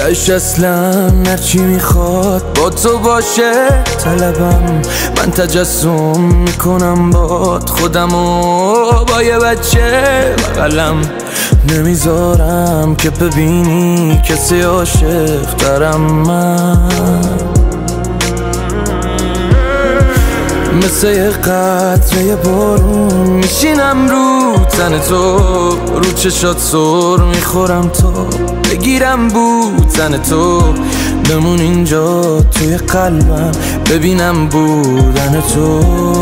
تش اصلا هرچی میخواد با تو باشه طلبم. من تجسم میکنم باد خودمو با یه بچه بغلم. نمیذارم که ببینی کسی عاشق دارم. من مثل یه قطره بارون میشینم رو تن تو، رو چشات سر میخورم تو، بگیرم بودن تو، بمون اینجا توی قلبم ببینم بودن تو.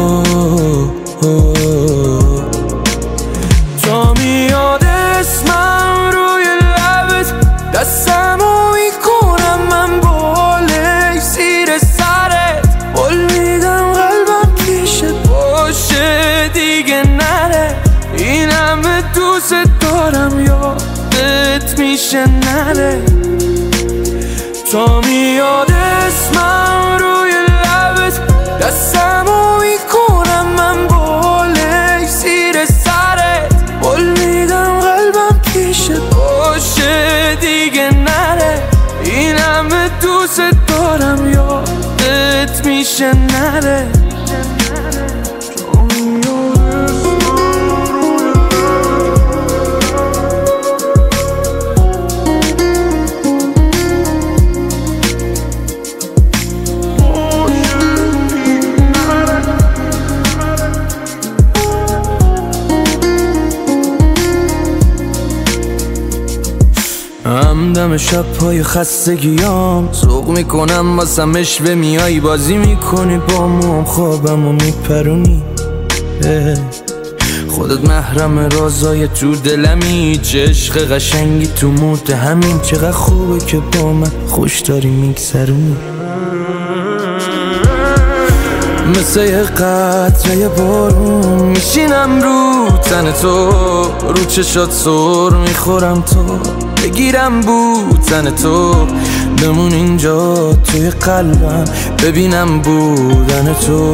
تا میاد اسمم روی لبت دستمو میکنم من بالای زیر سرت، قول میدم قلبم پیشت باشه دیگه نره. این همه دوست دارم یادت میشه نره. تا میاد اسمم روی لبت دستمو میکنم من بالای زیر سرت، قول میدم قلبم پیشت باشه دیگه نره. این همه دوست دارم یادت میشه نره. همدم شب‌های خستگیام سوق میکنم واسم اشوه میای بازی میکنی با موام خوابمو میپرونی. خودت محرم رازای تو دلمی، چه عشق قشنگی تو مود همین. چقدر خوبه که با من خوش داری میگذرونی. مثل یه قطره بارون میشینم رو تن تو، رو چشات سر میخورم تو، بگیرم بودن تو، بمون اینجا توی قلبم ببینم بودن تو.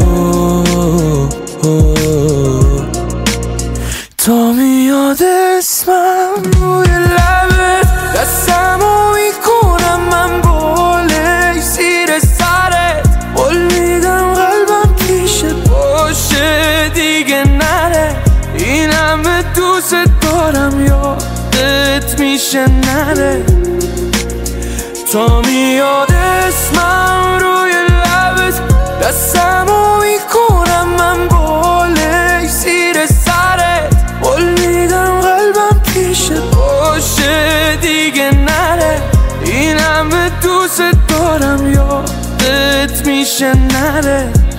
تا میاد اسمم روی لبت دستمو میکنم من بالای زیر سرت، قول میدم قلبم پیشت باشه دیگه نره. این همه دوست دارم یادت میشه نره. تا میاد اسمم روی لبت دستمو میکنم من بالای زیر سرت، قول میدم قلبم پیشت باشه دیگه نره. این همه دوست دارم یادت میشه نره.